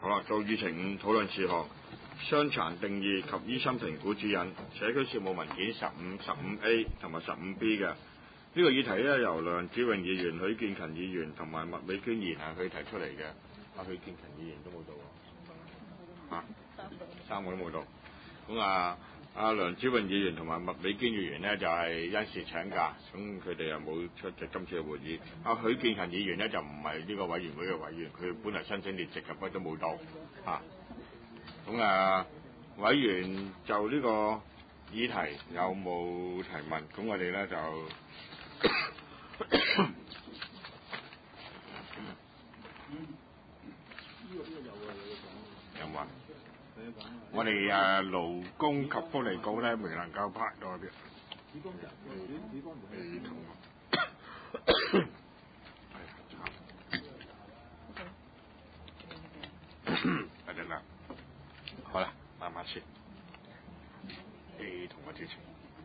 好啦，到議程5討論事項，傷殘定義及醫生評估指引，社區事務文件15、15A 同埋15B 嘅。呢個議題咧由梁子榮議員、許建勤議員同埋麥美娟議員佢提出嚟嘅。許建勤議員都冇到喎，三個都冇到。咁梁子榮議員同埋麥美娟議員呢，就係因事請假，咁佢哋又冇出席今次嘅會議。許建勤議員呢，就唔係呢個委員會嘅委員，佢本嚟申請列席嘅，不過都冇到。委員就呢個議題有冇提問？咁我哋咧就有冇啊？我哋勞工及福利局咧未能夠派代表。得啦，好啦，慢慢先。A 同我之前。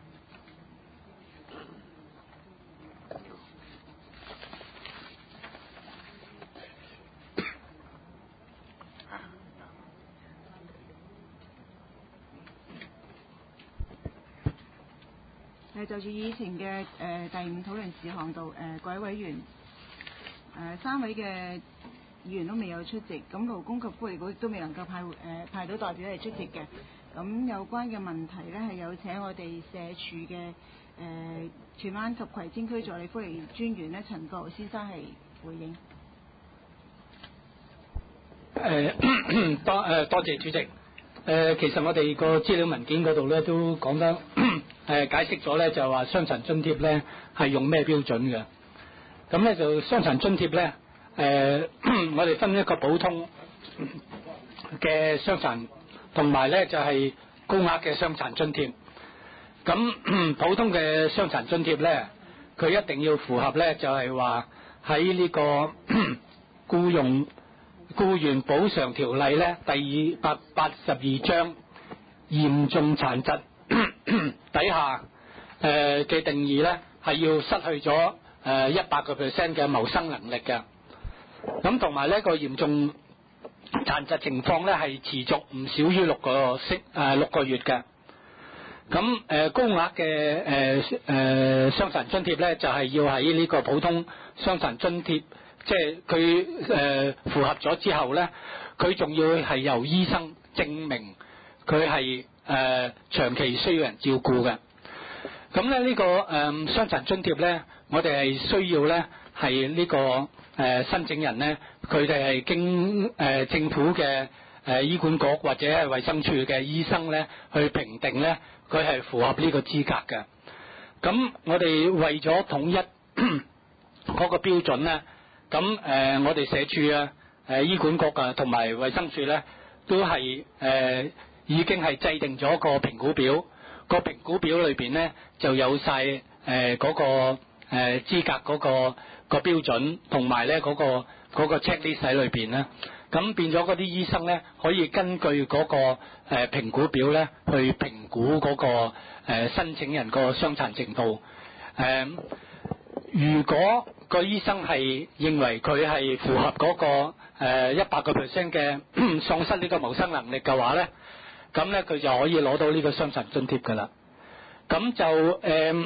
就住議程嘅第5討論事項度，各位委員3位嘅議員都未有出席，咁勞工及福利局亦都未能夠派到代表嚟出席嘅。咁有關嘅問題咧，係有請我哋社署嘅荃灣及葵青區助理福利專員咧陳國豪先生係回應。 多謝主席。其實我哋個資料文件嗰度咧都講得解釋咗咧，就話傷殘津貼咧係用咩標準嘅。咁咧就傷殘津貼咧，我哋分一個普通嘅傷殘，同埋咧就係高額嘅傷殘津貼。咁普通嘅傷殘津貼咧，佢一定要符合咧，就係話喺呢個僱員補償條例咧第82章嚴重殘疾底下嘅定義咧，係要失去咗100% 嘅謀生能力嘅。咁同埋呢個嚴重殘疾情況咧係持續唔少於6個月嘅。咁高額嘅傷殘津貼咧就係要喺呢個普通傷殘津貼，即係佢符合咗之後咧，佢仲要係由醫生證明佢係長期需要人照顧嘅。咁咧呢個傷殘津貼咧，我哋係需要咧係呢個申請人咧，佢哋係經政府嘅醫管局或者係衛生署嘅醫生咧去評定咧，佢係符合呢個資格嘅。咁我哋為咗統一嗰個標準咧，咁我哋社署醫管局同埋衛生署咧都係已經係制定咗個評估表，個評估表裏邊咧就有晒嗰個資格個標準，同埋咧嗰個 checklist 喺裏邊咧，咁變咗嗰啲醫生咧可以根據嗰個評估表咧去評估嗰個申請人個傷殘程度。如果個醫生係認為佢係符合嗰個100% 嘅喪失呢個謀生能力嘅話咧，咁咧佢就可以攞到呢個傷殘津貼噶啦。咁就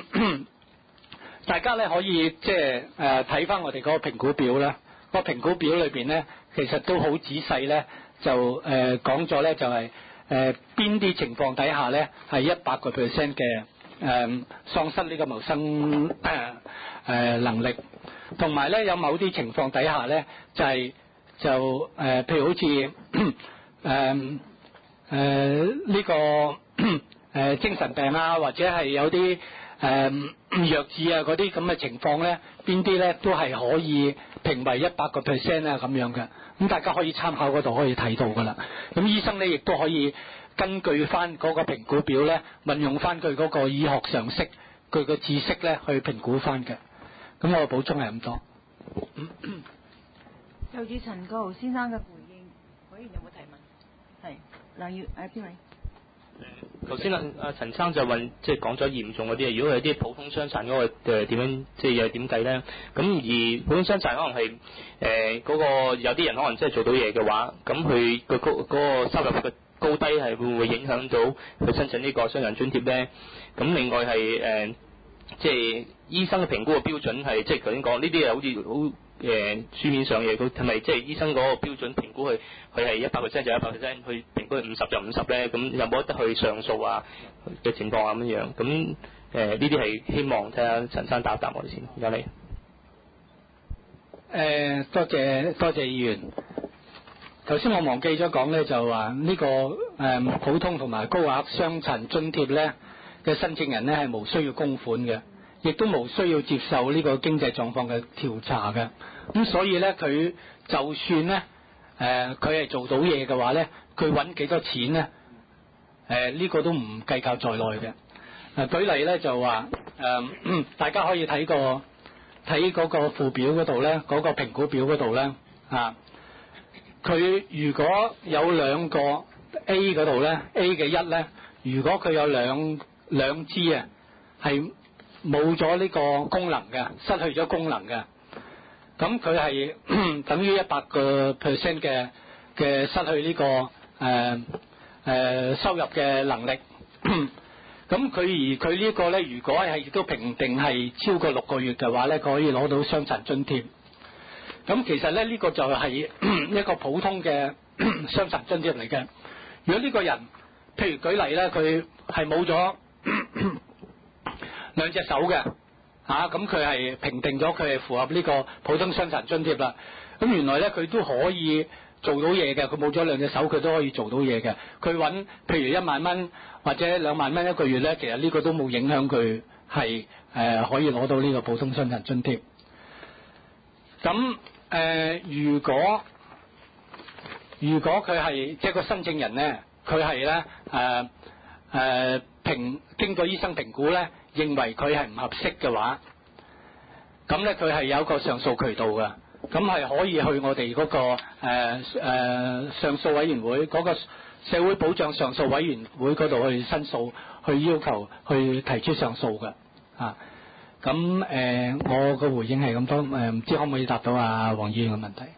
大家咧可以即係睇翻我哋嗰個評估表啦。個評估表裏邊咧，其實都好仔細咧，就講咗咧就係邊啲情況底下咧係100% 嘅喪失呢個謀生能力，同埋咧有某啲情況底下咧譬如好似呢個精神病啊，或者係有啲弱智啊嗰啲咁嘅情況咧，邊啲咧都係可以評為100% 啊咁樣嘅。咁大家可以參考嗰度可以睇到噶啦。咁醫生咧亦都可以根據翻嗰個評估表咧，運用翻佢嗰個醫學常識，佢個知識咧去評估翻嘅。咁我補充係咁多。 就住陳國豪先生嘅回應，委員有冇提問？係梁耀邊位？ 頭先阿陳生就問，即係講咗嚴重嗰啲，如果係啲普通傷殘嗰個點樣，即係又點計咧？咁而普通傷殘可能係嗰個有啲人可能即係做到嘢嘅話，咁佢嗰個收入嘅高低係會唔會影響到佢申請呢個傷殘津貼咧？咁另外係即係醫生嘅評估嘅標準係即係頭先講呢啲係好似好書面上嘢，佢係咪即係醫生嗰個標準評估佢係100%就100%，佢評估係50就50咧？咁有冇得去上訴啊嘅情況啊咁樣？咁呢啲係希望睇下陳生答一答我哋先。唔該你。 多謝議員。頭先我忘記咗講咧，就話呢個普通同埋高額傷殘津貼咧嘅申請人咧係無需要供款嘅，亦都無需要接受呢個經濟狀況嘅調查嘅。咁所以咧，佢就算咧佢係做到嘢嘅話咧，佢揾幾多錢咧呢個都唔計較在內嘅。舉例咧就話大家可以睇嗰個附表嗰度咧，嗰個評估表嗰度咧佢如果有兩個 A 嗰度咧 A 嘅1咧，如果佢有兩支啊係冇咗呢個功能嘅，失去咗功能嘅，咁佢係等於100% 嘅失去呢個收入嘅能力。咁佢呢個咧，如果係亦都評定係超過6個月嘅話咧，佢可以攞到傷殘津貼。咁其實咧呢個就係一個普通嘅傷殘津貼嚟嘅。如果呢個人譬如舉例咧，佢係冇咗兩隻手嘅咁佢係評定咗佢係符合呢個普通傷殘津貼啦。咁原來咧佢都可以做到嘢嘅，佢冇咗兩隻手佢都可以做到嘢嘅。佢揾譬如1萬蚊或者2萬蚊一個月咧，其實呢個都冇影響佢係可以攞到呢個普通傷殘津貼。咁如果佢係即係個申請人咧，佢係咧經過醫生評估咧，認為佢係唔合適嘅話，咁咧佢係有一個上訴渠道嘅，咁係可以去我哋嗰個上訴委員會嗰個社會保障上訴委員會嗰度去申訴，去要求去提出上訴嘅咁我個回應係咁多，唔知可唔可以答到黃議員嘅問題？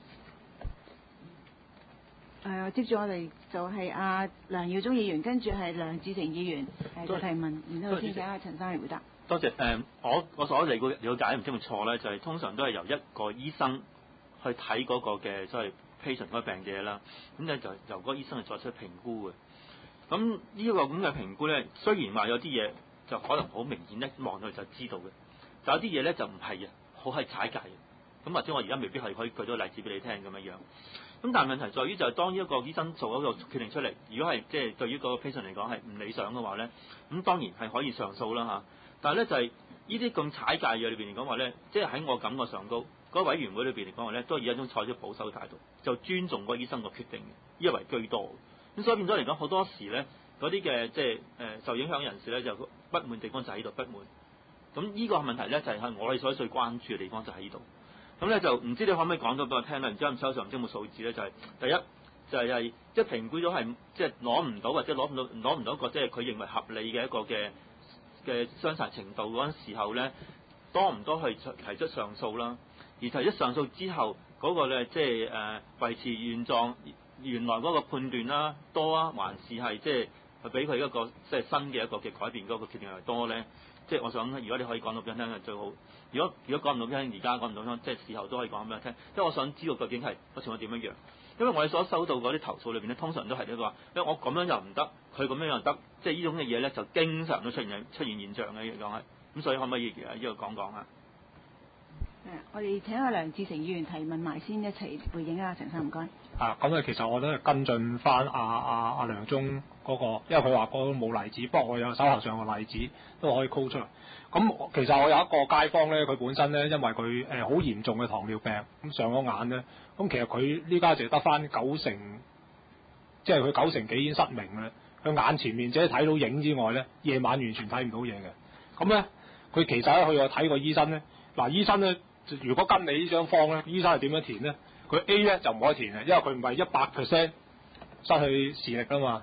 接住我哋就係梁耀忠議員，跟住係梁志成議員嘅提問，然後先請陳生嚟回答。 多謝。我所了解唔知係咪錯咧，就係通常都係由一個醫生去睇嗰個嘅所謂 patient 嗰個病者啦，咁咧就由嗰個醫生去作出評估嘅。咁呢個咁嘅評估咧，雖然話有啲嘢就可能好明顯一望到就知道嘅，但有啲嘢咧就唔係嘅，好係踩界嘅。咁或者我而家未必係可以舉到個例子俾你聽咁樣樣。咁但係問題在於就係當一個醫生做一個決定出嚟，如果係即係對於個 patient 嚟講係唔理想嘅話咧，咁當然係可以上訴啦嚇。但係咧就係呢啲咁踩界嘢裏邊嚟講話咧，即係喺我感覺上高嗰個委員會裏邊嚟講話咧，都係以一種採取保守嘅態度，就尊重嗰個醫生個決定嘅，依為居多。咁所以變咗嚟講，好多時咧嗰啲嘅即係受影響人士咧就不滿地方就喺度不滿。咁呢個問題咧就係我哋所最關注嘅地方就喺呢度。咁咧就唔知你可唔可以講到俾我聽咧？唔知咁手上唔知有冇數字咧？就係、是、第一就係即係評估咗係即係攞唔到或者攞唔到一個即係佢認為合理嘅一個嘅傷殘程度嗰陣時候咧，多唔多去提出上訴啦？而提出上訴之後嗰、那個咧即係維持原狀原來嗰個判斷啦多啊，還是係即係俾佢一個即係新嘅一個嘅改變嗰個決定係多咧？即係我想，如果你可以講到俾我聽係最好。如果講唔到俾我聽，而家講唔到聽，即係事後都可以講俾我聽。因為我想知道究竟係個情況點樣樣。因為我哋所收到嗰啲投訴裏邊咧，通常都係呢個話，因為我咁樣又唔得，佢咁樣又得，即係呢種嘅嘢咧，就經常都出現現象嘅講係。咁所以可唔可以呢個講啊？ 我哋請阿梁志成議員提問埋先，一齊回應啊，陳生唔該。 咁其實我都係跟進翻阿梁忠嗰個，因為佢話嗰個冇例子，不過我有手頭上嘅例子都可以 call 出嚟。咁其實我有一個街坊咧，佢本身咧因為佢好嚴重嘅糖尿病，咁上咗眼咧，咁其實佢呢家就得翻90%，即係佢90%幾已經失明嘅。佢眼前面只係睇到影之外咧，夜晚完全睇唔到嘢嘅。咁咧，佢其實咧去我睇個醫生咧，醫生咧如果跟你呢張方咧，醫生係點樣填咧？佢 A 咧就唔可以填嘅，因為佢唔係100%失去視力啊嘛。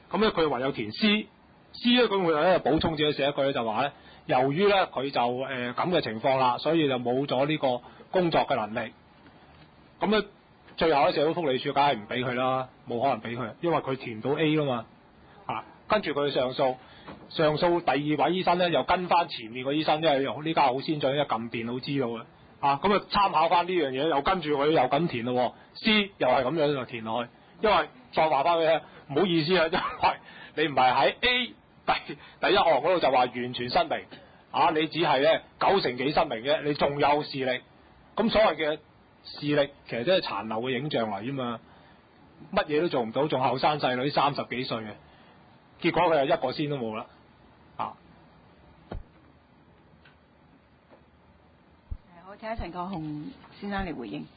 咁咧佢唯有填 C 咧，咁佢咧補充自己寫一句咧就話咧，由於咧佢就咁嘅情況啦，所以就冇咗呢個工作嘅能力。咁咧最後咧社會福利署梗係唔俾佢啦，冇可能俾佢，因為佢填到 A 啦嘛。跟住佢上訴第二位醫生咧又跟翻前面個醫生，因為呢家好先進，一撳電腦知道嘅。咁啊參考翻呢樣嘢，又跟住佢又咁填咯。C 又係咁樣就填落去，因為再話翻俾你聽，唔好意思啊，因為你唔係喺 A 第一行嗰度就話完全失明，你只係咧90幾失明嘅，你仲有視力。咁所謂嘅視力其實真係殘留嘅影像嚟啫嘛，乜嘢都做唔到，仲後生細女30幾歲嘅，結果佢係一個先都冇啦。 我請陳國雄先生嚟回應。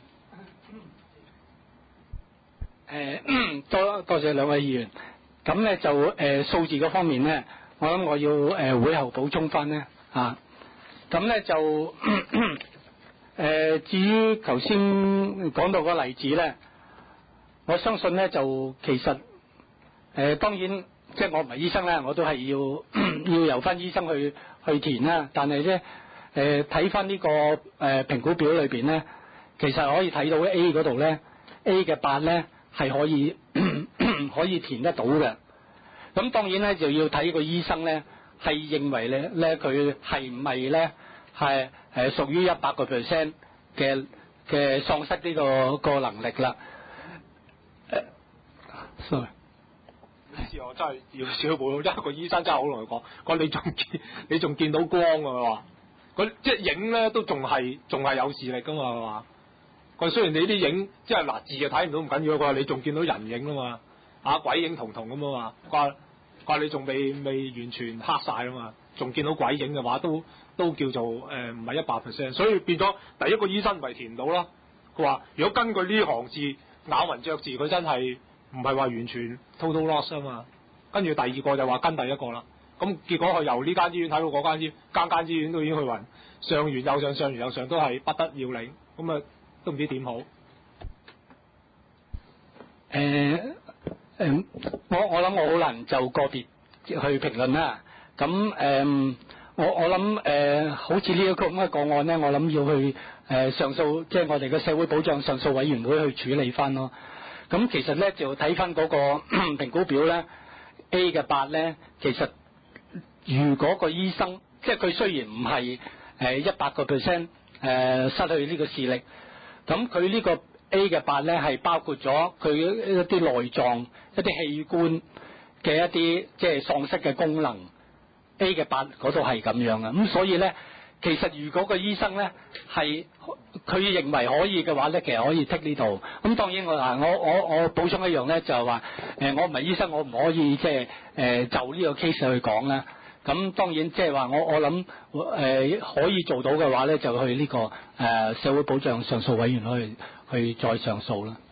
多謝兩位議員。咁咧就數字嗰方面咧，我諗我要會後補充翻咧咁咧就至於頭先講到個例子咧，我相信咧就其實當然即係我唔係醫生啦，我都係要由翻醫生去填啦。但係咧睇翻呢個評估表裏邊咧，其實可以睇到 A 嗰度咧 A 嘅8咧係可以可以填得到嘅。咁當然咧就要睇個醫生咧係認為咧佢係唔係咧係屬於100% 嘅喪失呢個能力啦。sorry。 呢次我真係要少補充，因為個醫生真係好同佢講，你仲見到光㗎佢話，佢即係影咧都仲係有視力㗎嘛，佢話。佢雖然你啲影即係字就睇唔到唔緊要，佢話你仲見到人影啊嘛，鬼影彤彤咁啊嘛，話你仲未完全黑晒啊嘛，仲見到鬼影嘅話都叫做唔係100%，所以變咗第一個醫生咪填到啦。佢話如果根據呢行字咬文嚼字，佢真係唔係話完全 total loss 啊嘛。跟住第二個就話跟第一個啦，咁結果佢由呢間醫院睇到嗰間醫院，間醫院都已經去暈，上完又上，上完又上，都係不得要領，咁啊都唔知點好。 我諗我好難就個別去評論啦。咁我諗好似呢一個咁嘅個案咧，我諗要去上訴，即係我哋嘅社會保障上訴委員會去處理翻咯。咁其實咧就睇翻嗰個評估表咧 A 嘅8咧，其實如果個醫生即係佢雖然唔係100% 失去呢個視力，咁佢呢個 A 嘅8咧係包括咗佢一啲內臟、一啲器官嘅一啲即係喪失嘅功能。A 嘅8嗰度係咁樣嘅，咁所以咧，其實如果個醫生咧係佢認為可以嘅話咧，其實可以剔呢度。咁當然我補充一樣咧，就係話我唔係醫生，我唔可以即係就呢個 case 去講啦。咁當然即係話我諗可以做到嘅話咧，就去呢個社會保障上訴委員會去再上訴啦。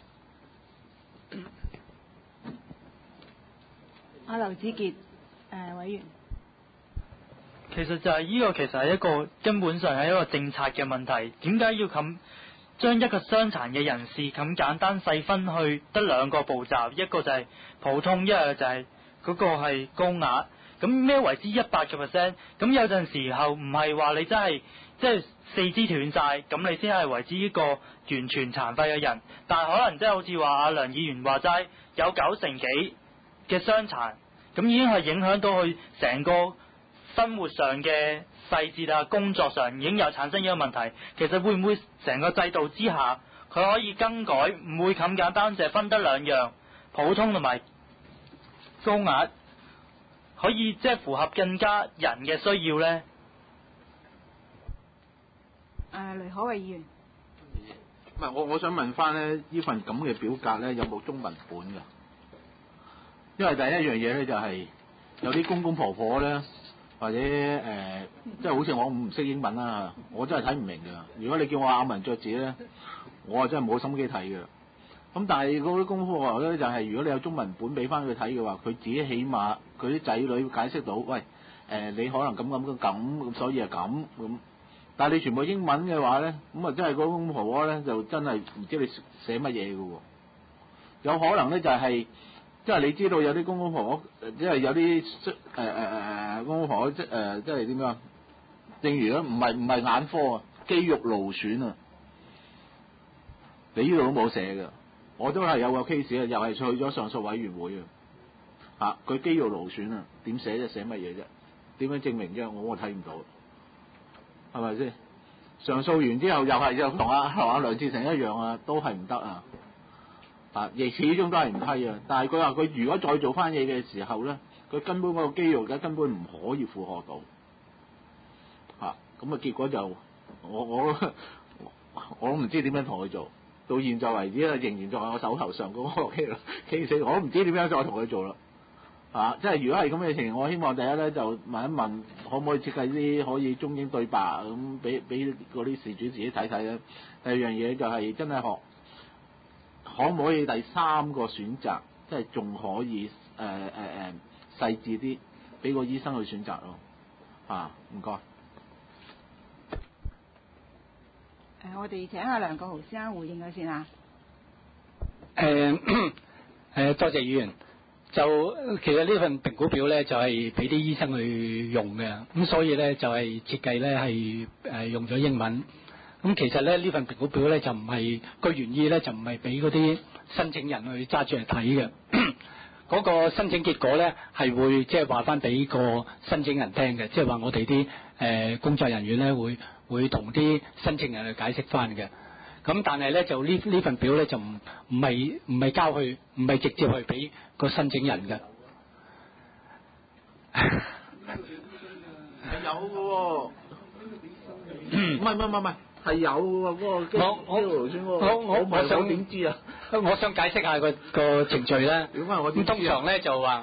劉子傑委員。 其實就係呢個其實係一個根本上係一個政策嘅問題，點解要將一個傷殘嘅人士咁簡單細分去得兩個步驟，一個就係普通，一個就係嗰個係高額。咁咩為之100%？咁有陣時候唔係話你真係即係四肢斷晒，咁你先係為之呢個完全殘廢嘅人，但係可能即係好似話阿梁議員話齋，有90幾嘅傷殘，咁已經係影響到佢成個生活上嘅細節啊，工作上已經有產生呢個問題。其實會唔會成個制度之下，佢可以更改，唔會咁簡單，淨係分得兩樣，普通同埋高額，可以即係符合更加人嘅需要呢？ 雷可偉議員。 唔係，我想問翻咧，呢份咁嘅表格咧有冇中文本㗎？因為第一樣嘢咧就係有啲公公婆婆咧。或者即係好似我唔識英文啦，我真係睇唔明㗎。如果你叫我咬文嚼字咧，我真係冇心機睇㗎。咁但係嗰啲公婆婆咧就係、如果你有中文本俾翻佢睇嘅話，佢自己起碼佢啲仔女解釋到，喂你可能咁，所以係咁。但係你全部英文嘅話咧，咁啊真係嗰公婆婆咧就真係唔知你寫乜嘢㗎喎。有可能咧就係、即即係你知道有啲公公婆婆，即係有啲公公婆婆即係點樣？正如咧，唔係眼科啊，肌肉勞損啊，你呢度都冇寫㗎。我都係有個 case 啊，又係去咗上訴委員會啊，佢肌肉勞損啊，點寫啫？寫乜嘢啫？點樣證明啫？我睇唔到，係咪先？上訴完之後又係同阿梁志成一樣啊，都係唔得啊！亦始終都係唔批啊！但係佢話佢如果再做翻嘢嘅時候咧，佢根本嗰個肌肉根本唔可以負荷到。咁結果就我都唔知點樣同佢做，到現在為止咧，仍然仲喺我手頭上嗰個 case， 我都唔知點樣再同佢做啦。即係如果係咁嘅情形，我希望第一咧就問一問，可唔可以設計啲可以中英對白咁，俾嗰啲事主自己睇睇咧。第二樣嘢就係真係學，可唔可以第三個選擇，即係仲可以細緻啲，俾個醫生去選擇咯。唔該。 我哋請阿梁國豪先生回應佢先啊。 多謝議員。就其實呢份評估表咧，就係俾啲醫生去用嘅，咁所以咧就係設計咧係用咗英文。咁其實咧呢份評估表咧就唔係個原意咧，就唔係俾嗰啲申請人去揸住嚟睇嘅。嗰個申請結果咧係會即係話翻俾個申請人聽嘅，即係話我哋啲工作人員咧會同啲申請人去解釋翻嘅。咁但係咧就呢份表咧就唔係交去，唔係直接去俾個申請人嘅。 係有嘅喎，唔係係有嘅喎，嗰個肌肉勞損嗰個。我點知啊？ 我想解釋下個程序咧。咁通常咧就話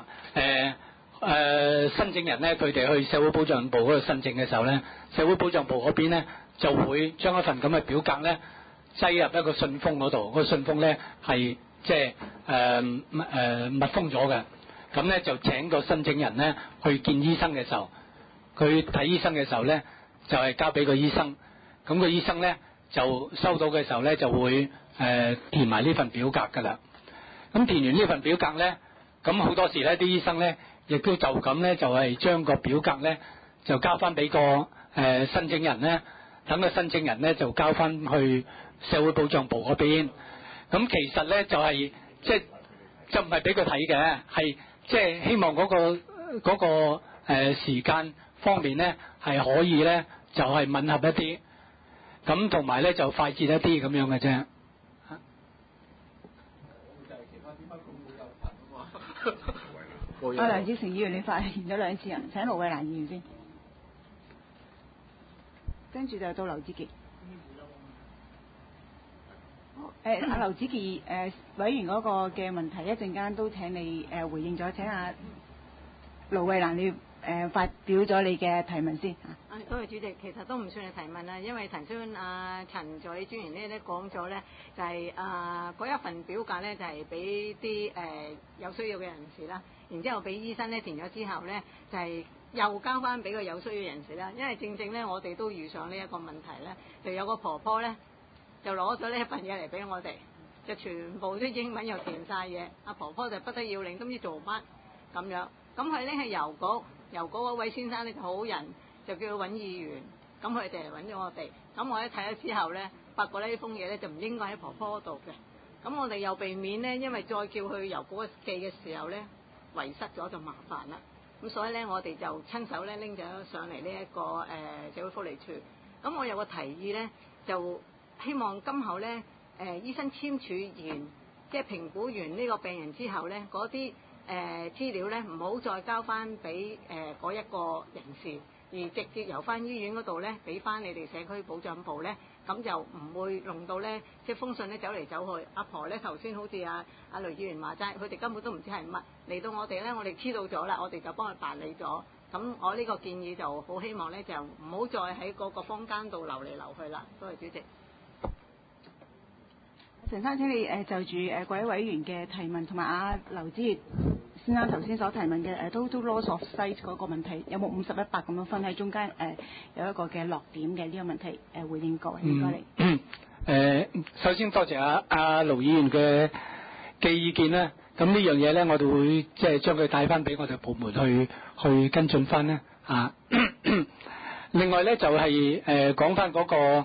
申請人咧佢哋去社會保障部嗰度申請嘅時候咧，社會保障部嗰邊咧就會將一份咁嘅表格咧擠入一個信封嗰度，個信封咧係即係密封咗嘅。咁咧就請個申請人咧去見醫生嘅時候，佢睇醫生嘅時候咧就係交俾個醫生。咁個醫生咧就收到嘅時候咧就會填埋呢份表格㗎啦。咁填完呢份表格咧，咁好多時咧啲醫生咧亦都就咁咧就係將個表格咧就交翻俾個申請人咧，等個申請人咧就交翻去社會保障部嗰邊。咁其實咧就係即係就唔係俾佢睇嘅，係即係希望嗰個時間方面咧係可以咧就係吻合一啲，咁同埋咧就快捷一啲咁樣嘅啫。 梁志成議員，你發言咗2次啊，請盧慧蘭議員先，跟住就到劉子傑。阿劉子傑委員嗰個嘅問題，一陣間都請你回應咗。請阿盧慧蘭你發表咗你嘅提問先。 多謝主席，其實都唔算係提問啦，因為陳助理專員咧都講咗咧，就係嗰一份表格咧就係俾啲有需要嘅人士啦，然之後俾醫生咧填咗之後咧就係又交翻俾個有需要人士啦，因為正正咧我哋都遇上呢一個問題咧，就有個婆婆咧就攞咗呢一份嘢嚟俾我哋，就全部啲英文又填晒嘢，阿婆婆就不得要領，都唔知做乜咁樣，咁佢咧係由嗰位先生呢個好人就叫佢揾議員，咁佢哋嚟揾咗我哋，咁我一睇咗之後咧，發覺呢封嘢咧就唔應該喺婆婆度嘅，咁我哋又避免咧，因為再叫佢郵局寄嘅時候咧遺失咗就麻煩啦，咁所以咧我哋就親手咧拎咗上嚟呢一個社會福利處，咁我有個提議咧，就希望今後咧醫生簽署完即係評估完呢個病人之後咧，嗰啲資料咧唔好再交翻俾嗰一個人士，而直接由翻醫院嗰度咧俾翻你哋社區保障部咧，咁就唔會弄到咧即係封信咧走嚟走去。阿婆咧頭先好似阿雷議員話齋，佢哋根本都唔知係乜嚟到我哋咧，我哋知道咗啦，我哋就幫佢辦理咗。咁我呢個建議就好希望咧就唔好再喺嗰個坊間度流嚟流去啦。多謝主席。 陳生，請你就住各位委員嘅提問，同埋阿劉子傑先生頭先所提問嘅total loss of sight 嗰個問題，有冇50-100咁樣分喺中間有一個嘅落點嘅呢個問題回應各位，唔該你。 首先多謝阿盧議員嘅意見啦。 咁呢樣嘢咧，我哋會即係將佢帶翻俾我哋部門去跟進翻咧啊。另外咧就係講翻嗰個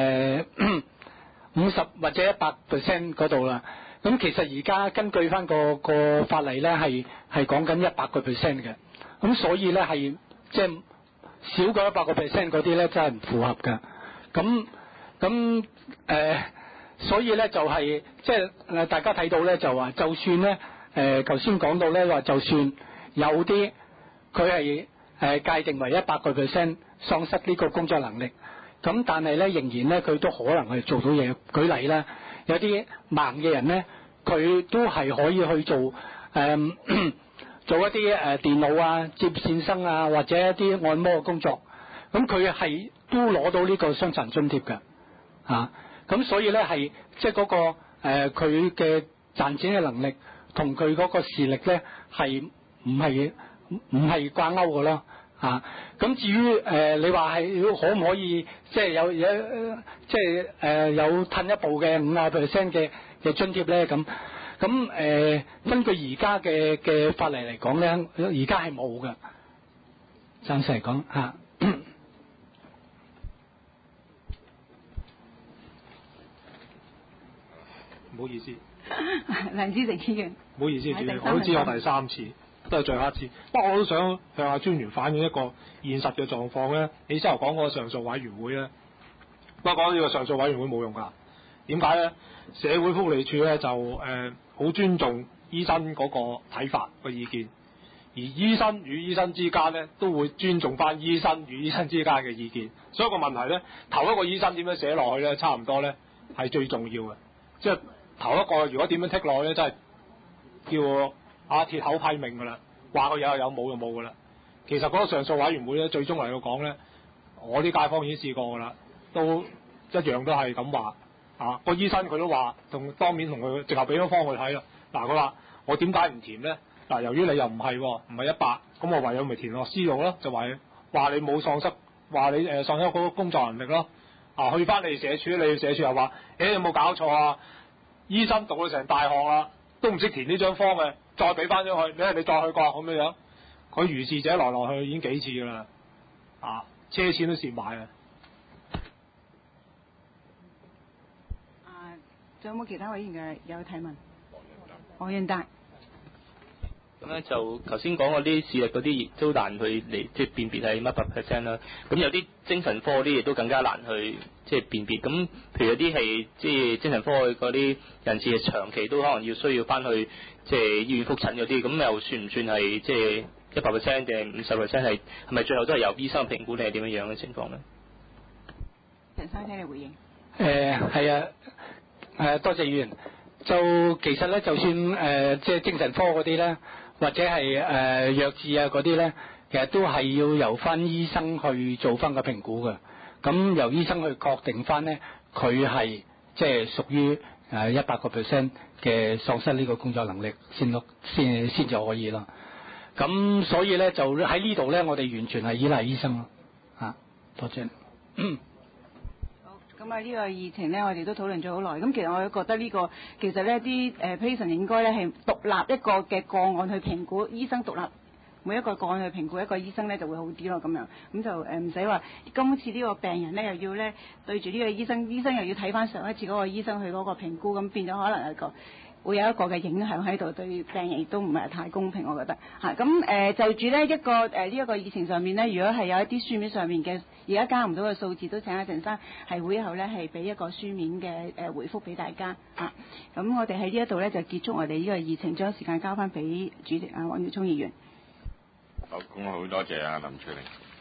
50或者100% 嗰度啦。咁其實而家根據翻個法例咧係講緊100% 嘅。咁所以咧係即係少過100% 嗰啲咧真係唔符合㗎。咁所以咧就係即係大家睇到咧就話，就算咧頭先講到咧話，就算有啲佢係界定為100% 喪失呢個工作能力，咁但係咧仍然咧佢都可能係做到嘢。舉例啦，有啲盲嘅人咧，佢都係可以去做做一啲電腦啊、接線生啊，或者一啲按摩嘅工作，咁佢係都攞到呢個傷殘津貼㗎啊。咁所以咧係即係嗰個佢嘅賺錢嘅能力同佢嗰個視力咧係唔係掛鈎嘅咯啊。咁至於你話係可唔可以即係有即係有褪一步嘅50% 嘅津貼咧？咁根據而家嘅法例嚟講咧，而家係冇嘅，暫時嚟講嚇。 唔好意思， 梁志成議員， 唔好意思，主席，我都知我第三次，都係最後一次。不過我都想向阿專員反映一個現實嘅狀況咧。你先頭講嗰個上訴委員會咧，不過講呢個上訴委員會冇用㗎。點解咧？社會福利署咧就好尊重醫生嗰個睇法個意見，而醫生與醫生之間咧都會尊重翻醫生與醫生之間嘅意見。所以個問題咧，頭一個醫生點樣寫落去咧，差唔多咧係最重要嘅。即係頭一個如果點樣剔落去咧，真係叫鐵口批命㗎啦，話佢有，冇就冇㗎啦。其實嗰個上訴委員會咧，最終嚟到講咧，我啲街坊已經試過㗎啦，都一樣都係咁話。個醫生佢都話，當面同佢直頭俾咗方佢睇啦。嗱，佢話我點解唔填咧？嗱，由於你又唔係100，咁我唯有咪填落 C 度咯，就話你冇喪失，話你喪失嗰個工作能力咯。去翻你社署，你社署又話，有冇搞錯啊？醫生讀到成大學啦，都唔識填呢張 form 嘅，再俾翻咗佢，你再去過咁樣，佢如是者來去已經幾次㗎啦，車錢都蝕埋啊！ 仲有冇其他委員嘅有提問？黃潤達。 咁咧就頭先講嗰啲視力嗰啲，亦都難去嚟即係辨別係乜%啦。咁有啲精神科嗰啲亦都更加難去即係辨別。咁譬如有啲係即係精神科嗰啲人士，長期都可能需要翻去即係醫院覆診嗰啲，咁又算唔算係即係100%定50%係咪最後都係由醫生評估定係點樣嘅情況咧？ 陳生請你回應。 係啊。多謝議員。就其實咧，就算即係精神科嗰啲咧，或者係弱智啊嗰啲咧，其實都係要由翻醫生去做翻個評估嘅。咁由醫生去確定翻咧，佢係即係屬於100% 嘅喪失呢個工作能力先至可以咯。咁所以咧，就喺呢度咧，我哋完全係依賴醫生咯。多謝。 咁啊，呢個議程咧，我哋都討論咗好耐。咁其實我都覺得其實呢啲patient 應該咧係獨立一個嘅個案去評估，醫生獨立每一個個案去評估一個醫生咧就會好啲咯。咁樣咁就唔使話今次呢個病人咧又要咧對住呢個醫生，醫生又要睇翻上一次嗰個醫生去嗰個評估，咁變咗可能會有一個嘅影響喺度，對病人亦都唔係太公平，我覺得嚇。咁就住呢一個呢一個議程上面呢，如果係有一啲書面上面嘅而家加唔到嘅數字，都請阿陳生係會後呢係俾一個書面嘅回覆俾大家嚇。咁我哋喺呢一度呢，就結束我哋呢個議程，將時間交翻俾主席黃耀聰議員。 好，咁好多謝啊林翠玲。